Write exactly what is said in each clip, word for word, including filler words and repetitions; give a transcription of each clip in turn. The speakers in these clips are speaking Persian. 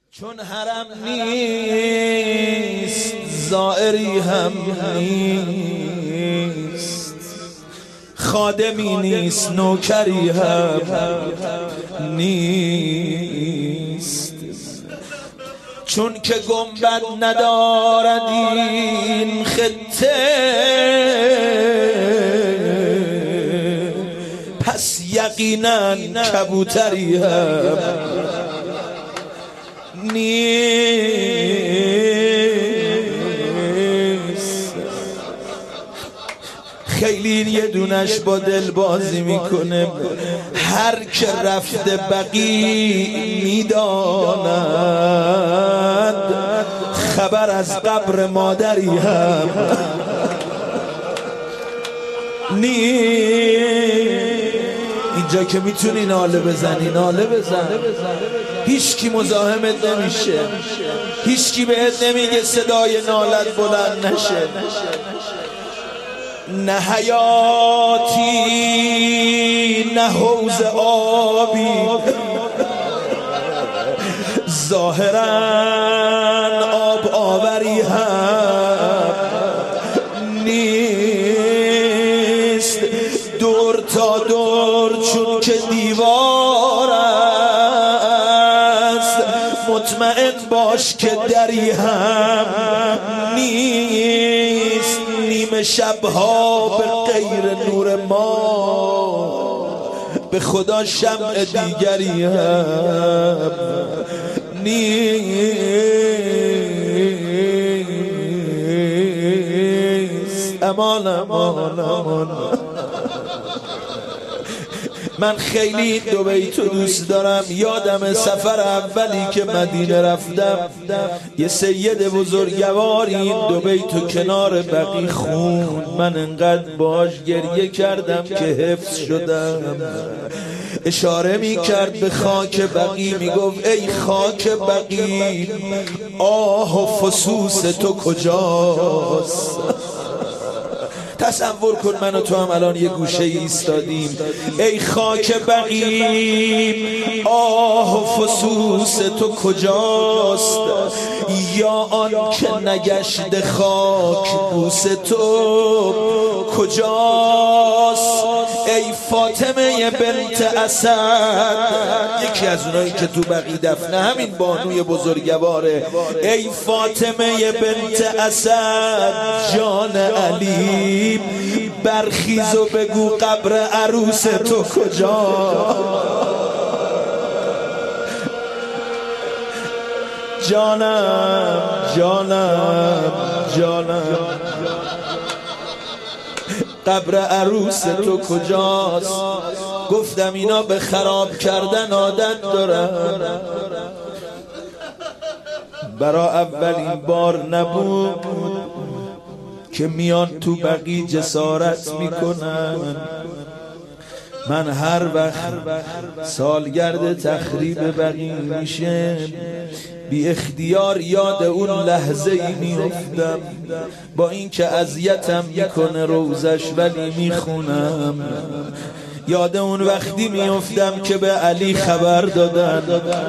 چون حرم نیست زائری هم نیست، خادمی نیست نوکری هم نیست. چون که گنبد ندارد این خطه، پس یقینا کبوتری هم نیست. خیلی یه دونش با دل بازی میکنه، هر که رفته بقی میداند، خبر از قبر مادری هم نیست. اینجا که میتونی ناله بزنی ناله بزن، هیچ کی مزاحمت نمیشه، هیچ کی بهت نمیگه صدای نالت بلند نشه. نه حیاتی نه حوض آبی، ظاهرا آب آوری هم نیست. دور تا دور چون که دیوار است، مطمئن باش که دری هم نیست. نیمه شبها به غیر نور ما، به خدا شمع دیگری هم نیست. امان امان امان. من خیلی دبی تو دوست دارم. یادم سفر اولی که مدینه رفتم، یه سید بزرگواری این دبی تو کنار بقی خون. من انقدر باش گریه کردم که حفظ شدم. اشاره می کرد به خاک بقی، می گفت ای خاک بقی، آه و فسوس تو کجاست؟ تصور کن من و تو هم الان یه گوشه ایستادیم. ای خاک بقی، آه و فسوس تو کجاست؟ یا آن که نگشت خاک بوس تو کجاست؟ ای فاطمه بنت اسد، یکی از اونایی که تو بقی دفنه همین بانوی بزرگواره. ای فاطمه بنت اسد جان علی، برخیز و بگو قبر عروس تو کجا؟ جانم جانم جانم، قبر عروس تو کجاست؟ گفتم اینا به خراب کردن عادت دارن. برا اولین بار نبود که میان تو بقی جسارت میکنن. من هر وقت سالگرد تخریب بقی میشه، بی اختیار یاد اون لحظه ای میافتم. با این که اذیتم میکنه روزش ولی میخونم. یاد اون وقتی میافتم که به علی خبر دادن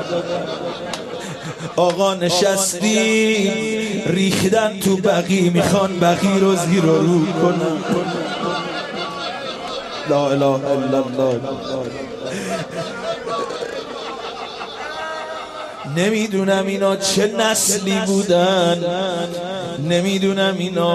آقا نشستی ریختن تو بقی، میخوان بقی رو زیر و رو کنن. لا اله الا الله. نمیدونم اینا چه نسلی بودن، نمیدونم اینا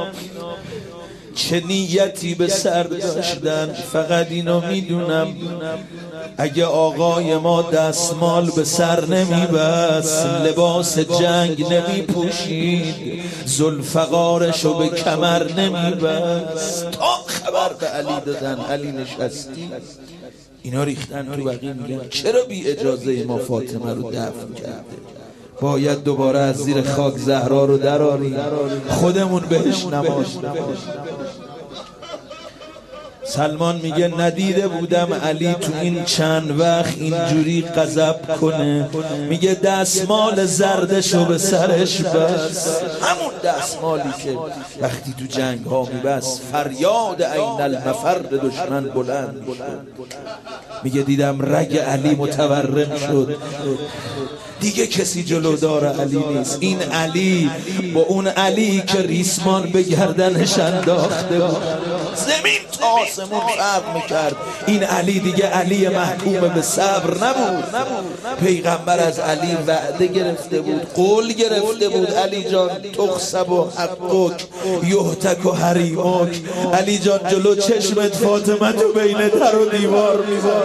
چه نیتی به سر داشتن. فقط اینو میدونم اگه آقای ما دستمال به سر نمیبست، لباس جنگ نمیپوشید، ذوالفقارشو به کمر نمیبست، تا خبر به علی دادن علی نشستی، اینا ریختن تو بقی. میگن چرا بی اجازه ما فاطمه رو دفن کرده؟ باید دوباره از زیر خاک زهرا رو دراریم، خودمون بهش نماز. سلمان میگه ندیده بودم علی تو این چند وقت اینجوری غضب کنه. میگه دستمال زردشو به سرش بس، همون دستمالی که وقتی تو جنگ ها میبست فریاد عین المفر دشمن بلند میشه. میگه دیدم رگ علی متورم شد. دیگه کسی جلودار علی نیست. این علی با اون علی که ریسمان به گردنش انداخته بود زمین تا آسمون فرق میکرد. این علی دیگه علی محکوم به صبر نبود. پیغمبر از علی وعده گرفته بود، قول گرفته بود علی جان تخسب و حقک یهتک و حریمک. علی جان جلو چشمت فاطمه تو بین در و دیوار میذار.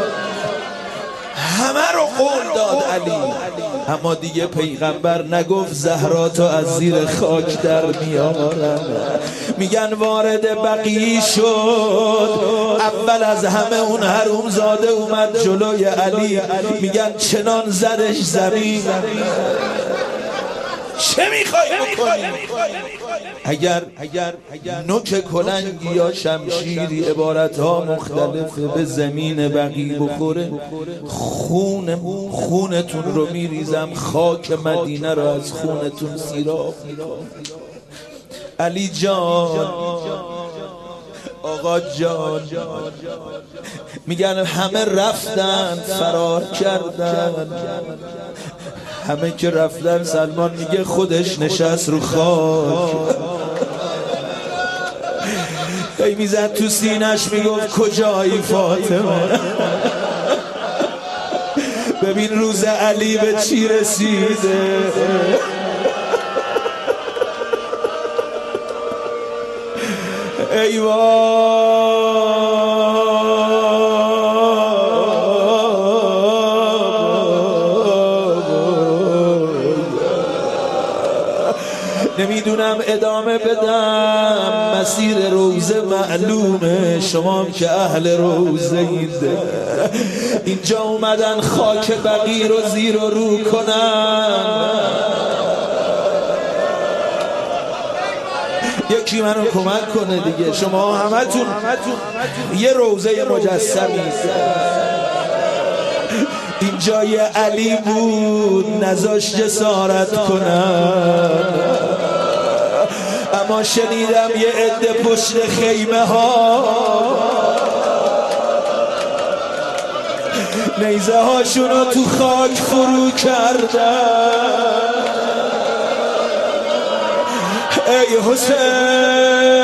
همه رو قول داد علی، اما دیگه پیغمبر نگفت زهرا تو از زیر خاک در میارم. میگن وارد بقیع شد، اول از همه اون حروم زاده اومد جلوی علی، میگن چنان زدش زمین. چه میخوای بکنی؟ اگر اگر نوک کلنگی یا شمشیری عبارت ها مختلفه به زمین بقیع بخوره، خون خونتون رو میریزم، خاک مدینه رو از خونتون سیراب میکنم. علی جان آقا جان میگن همه رفتن فرار کردن، همه که رفتن سلمان میگه خودش نشست رو خاک. ای میزد تو سینش میگفت کجایی فاطمه؟ ببین روز علی به چی رسیده. ای وای نمیدونم ادامه بدم، مسیر روزه معلومه، شما که اهل روزه اید. اینجا اومدن خاک بقیع رو زیر و رو کنن. یکی منو کمک کنه دیگه، شما همتون یه روزه مجسمی. این جای علی بود نذاش جسارت کنن، اما شنیدم یه عده پشت خیمه ها نیزه هاشونو تو خاک فرو کردن. ای حسین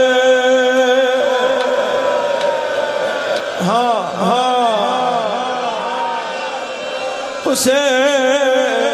ها ها حسین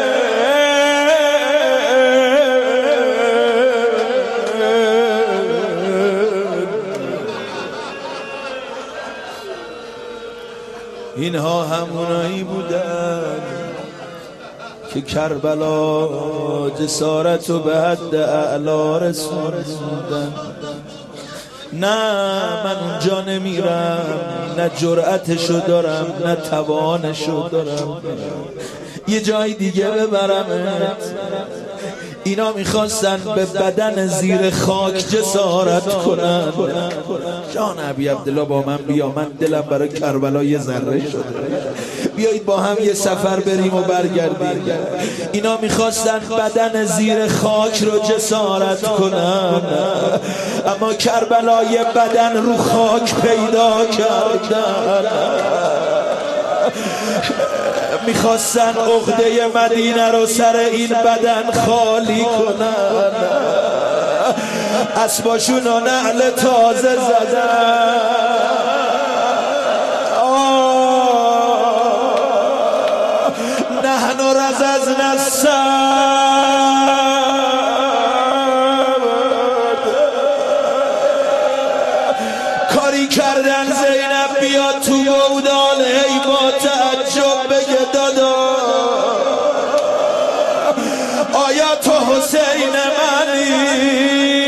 اینها همونایی بودن که کربلا جسارت و به حد اعلا رسوندن. نه من اونجا نمیرم، نه جرأتشو دارم نه توانشو دارم، یه جای دیگه ببرمت. اینا میخواستن به بدن زیر خاک جسارت کنن. جان ابی عبدالله با من بیا، من دلم برای کربلا یه ذره شده، بیایید با هم یه سفر بریم و برگردیم. اینا میخواستن بدن زیر خاک رو جسارت کنن، اما کربلا یه بدن رو خاک پیدا کردن. میخواستن عقده مدینه رو سر این بدن خالی کنن، اسباشون و نعل تازه زدن. نحن رززنا السبت کاری کردن زینب بیاد تو گودال، ای با تعجب بگه دادا آیا تو حسین منی؟